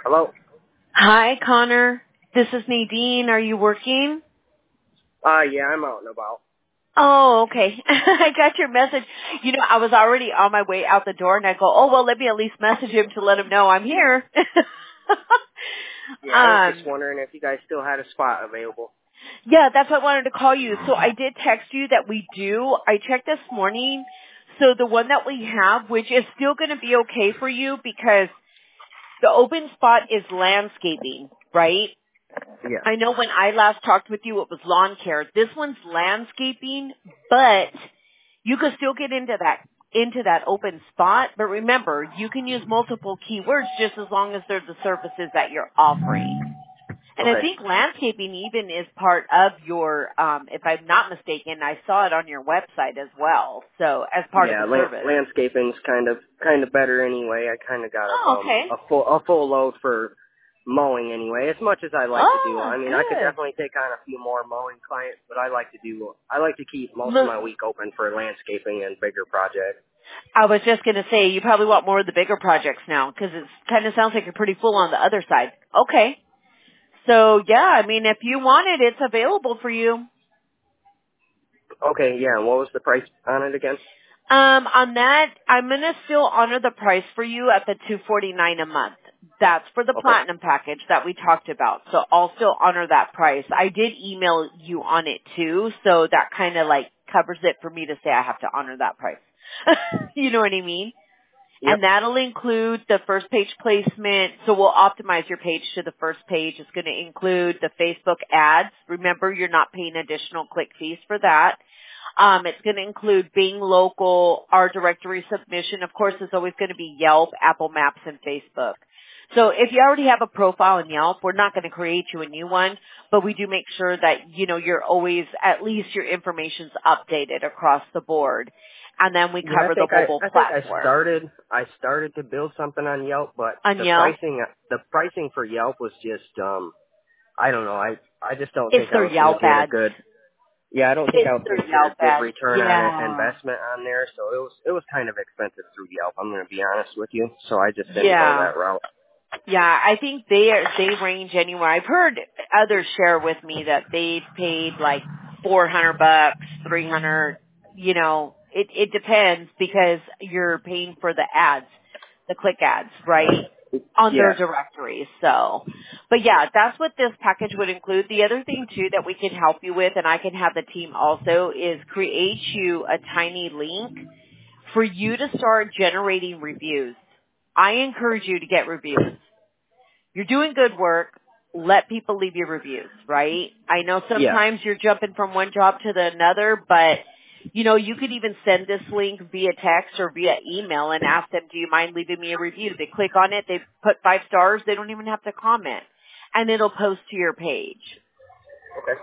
Hello? Hi, Connor. This is Nadine. Are you working? Yeah, I'm out and about. Oh, okay. I got your message. You know, I was already on my way out the door, and I go, oh, well, let me at least message him to let him know I'm here. Yeah, I was just wondering if you guys still had a spot available. Yeah, that's why I wanted to call you. So I did text you that we do. I checked this morning. So the one that we have, which is still going to be okay for you because the open spot is landscaping, right? Yeah. I know when I last talked with you, it was lawn care. This one's landscaping, but you could still get into that open spot. But remember, you can use multiple keywords just as long as they're the services that you're offering. And I Okay. think landscaping even is part of your, if I'm not mistaken, I saw it on your website as well. So as part of Yeah, the service. landscaping's kind of better anyway. I kind of got Oh, okay. a full load for mowing anyway. As much as I like to do, Oh, I mean, I could good. definitely take on a few more mowing clients, but I like to keep most of my week open for landscaping and bigger projects. I was just going to say, you probably want more of the bigger projects now because it kind of sounds like you're pretty full on the other side. Okay. So, yeah, I mean, if you want it, it's available for you. Okay, yeah. And what was the price on it again? On that, I'm going to still honor the price for you at the $249 a month. That's for the Okay. platinum package that we talked about. So I'll still honor that price. I did email you on it too, so that kind of like covers it for me to say I have to honor that price. You know what I mean? Yep. And that'll include the first page placement. So we'll optimize your page to the first page. It's going to include the Facebook ads. Remember, you're not paying additional click fees for that. It's going to include being local, our directory submission. Of course, it's always going to be Yelp, Apple Maps, and Facebook. So if you already have a profile in Yelp, we're not going to create you a new one, but we do make sure that, you know, you're always, at least your information's updated across the board. And then we Yeah, cover the mobile I think platform. I started to build something on Yelp, but On Yelp, the pricing for Yelp was just I don't know. I just don't it's think I their was going to Yelp get a ads. good. Yeah, I don't think It's I was their going to get a Yelp good ads. return on Yeah. investment on there, so it was kind of expensive through Yelp. I'm going to be honest with you, so I just didn't go Yeah. that route. Yeah, I think they range anywhere. I've heard others share with me that they've paid like $400, 300, you know, it depends because you're paying for the ads, the click ads, right? On their Yeah. directories. So, but yeah, that's what this package would include. The other thing too that we can help you with, and I can have the team also, is create you a tiny link for you to start generating reviews. I encourage you to get reviews. You're doing good work. Let people leave you reviews, right? I know Yeah. sometimes you're jumping from one job to the another, but you know, you could even send this link via text or via email and ask them, do you mind leaving me a review? They click on it, they put 5 stars, they don't even have to comment. And it'll post to your page. Okay.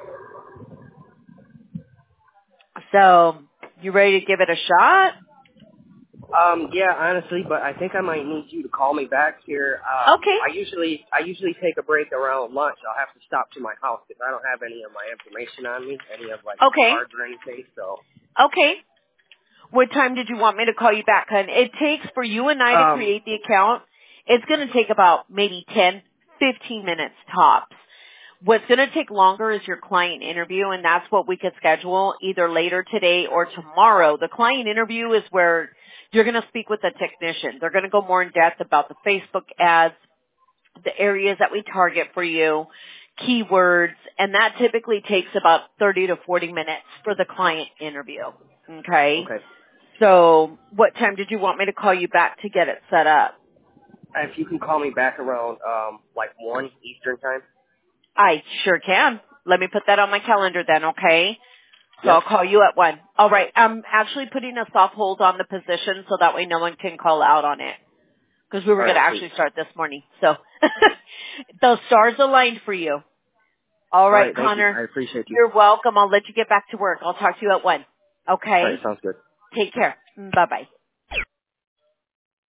So, you ready to give it a shot? Yeah, honestly, but I think I might need you to call me back here. Okay. I usually take a break around lunch. I'll have to stop to my house because I don't have any of my information on me, any of like my Okay. cards or anything. So, Okay. What time did you want me to call you back, hon? It takes for you and I to create the account, it's going to take about maybe 10, 15 minutes tops. What's going to take longer is your client interview, and that's what we could schedule either later today or tomorrow. The client interview is where you're going to speak with a technician. They're going to go more in depth about the Facebook ads, the areas that we target for you, keywords, and that typically takes about 30 to 40 minutes for the client interview. Okay? okay. So what time did you want me to call you back to get it set up? If you can call me back around like 1 Eastern time. I sure can. Let me put that on my calendar then, okay? So Yep. I'll call you at 1. All right. I'm actually putting a soft hold on the position so that way no one can call out on it. Because we were All going right, to sweet. actually start this morning. So those stars aligned for you. All All right, right, thank you. I Connor. appreciate you. You're welcome. I'll let you get back to work. I'll talk to you at 1. All right, Okay? sounds good. Take care. Bye-bye.